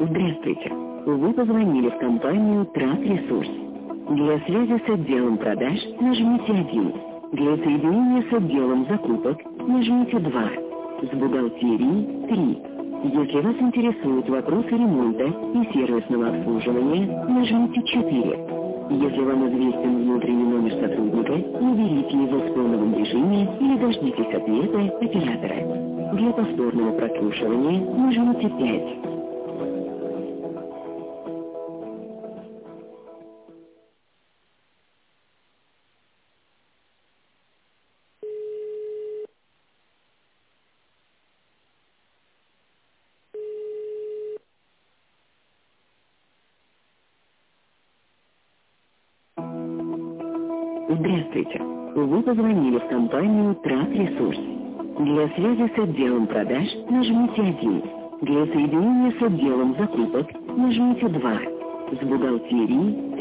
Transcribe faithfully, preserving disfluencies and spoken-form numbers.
Здравствуйте. Вы позвонили в компанию Трат Ресурс. Для связи с отделом продаж нажмите один. Для соединения с отделом закупок нажмите два. С бухгалтерией три. Если вас интересуют вопросы ремонта и сервисного обслуживания, нажмите четыре. Если вам известен внутренний номер сотрудника, наберите его в тоновом режиме или дождитесь ответа оператора. Для повторного прослушивания нажмите пять. Здравствуйте. Вы позвонили в компанию Трат Ресурс. Для связи с отделом продаж нажмите один. Для соединения с отделом закупок нажмите два. С бухгалтерией